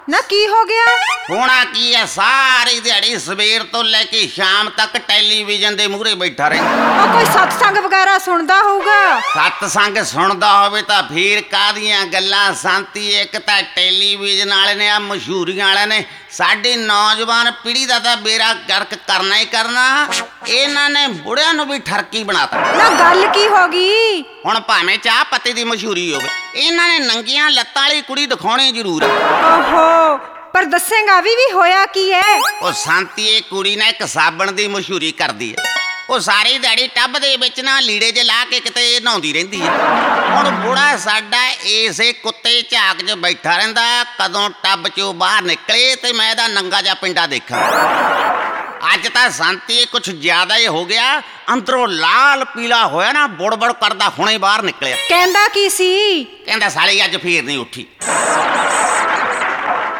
ਨਾ ਕੀ ਹੋ ਗਿਆ? ਹੋਣਾ ਕੀ ਹੈ, ਸਾਰੀ ਦਿਹਾੜੀ ਸਵੇਰ ਤੋਂ ਲੈ ਕੇ ਸ਼ਾਮ ਤੱਕ ਟੈਲੀਵਿਜ਼ਨ ਦੇ ਮੂਹਰੇ ਬੈਠਾ ਰਹਿੰਦਾ। ਉਹ ਕੋਈ ਸਤਸੰਗ ਵਗੈਰਾ ਸੁਣਦਾ ਹੋਊਗਾ। ਸਤਸੰਗ ਸੁਣਦਾ ਹੋਵੇ ਤਾਂ ਫੇਰ ਕਾਹਦੀਆਂ ਗੱਲਾਂ ਸੰਤੀ। ਇੱਕ ਤਾਂ ਟੈਲੀਵਿਜ਼ਨ ਵਾਲੇ ਨੇ, ਆ ਮਸ਼ਹੂਰੀਆਂ ਵਾਲਿਆਂ ਨੇ ਸਾਡੀ ਨੌਜਵਾਨ ਪੀੜ੍ਹੀ ਦਾ ਤਾਂ ਬੇੜਾ ਗਰਕ ਕਰਨਾ ਹੀ ਕਰਨਾ। ਇਹਨਾਂ ਨੇ ਬੁੜਿਆਂ ਨੂੰ ਵੀ ਠਰਕੀ ਬਣਾਤਾ। ਨਾ ਗੱਲ ਕੀ ਹੋ ਗਈ? ਹੁਣ ਭਾਵੇਂ ਚਾਹ ਪੱਤੀ ਦੀ ਮਸ਼ਹੂਰੀ ਹੋਵੇ, ਇਹਨਾਂ ਨੇ ਨੰਗੀਆਂ ਲੱਤਾਂ ਵਾਲੀ ਕੁੜੀ ਦਿਖਾਉਣੀ ਜ਼ਰੂਰ। ਓਹੋ, ਪਰ ਦੱਸੇਗਾ ਵੀ ਹੋਇਆ ਕੀ ਹੈ? ਉਹ ਸੰਤੀ, ਇਹ ਕੁੜੀ ਨਾ ਇੱਕ ਸਾਬਣ ਦੀ ਮਸ਼ਹੂਰੀ ਕਰਦੀ ਹੈ। ਉਹ ਸਾਰੀ ਦਿਹਾੜੀ ਟੱਬ ਦੇ ਵਿੱਚ ਨਾ ਲੀੜੇ ਜੇ ਲਾ ਕੇ ਕਿਤੇ ਨਹਾਉਂਦੀ ਰਹਿੰਦੀ ਹੈ। ਹੁਣ ਬੁੜਾ ਸਾਡਾ ਇਸੇ ਕੁੱਤੇ ਝਾਕ 'ਚ ਬੈਠਾ ਰਹਿੰਦਾ, ਕਦੋਂ ਟੱਬ 'ਚੋਂ ਬਾਹਰ ਨਿਕਲੇ ਤੇ ਮੈਂ ਇਹਦਾ ਨੰਗਾ ਜਿਹਾ ਪਿੰਡਾ ਦੇਖਾਂ। ਅੱਜ ਤਾਂ ਸੰਤੀ ਕੁਛ ਜ਼ਿਆਦਾ ਹੀ ਹੋ ਗਿਆ, ਅੰਦਰੋਂ ਲਾਲ ਪੀਲਾ ਹੋਇਆ ਨਾ, ਬੁੜ ਕਰਦਾ ਹੁਣੇ ਬਾਹਰ ਨਿਕਲਿਆ। ਕਹਿੰਦਾ ਕੀ ਸੀ? ਕਹਿੰਦਾ ਸਾਲੀ ਅੱਜ ਫੇਰ ਨਹੀਂ ਉੱਠੀ।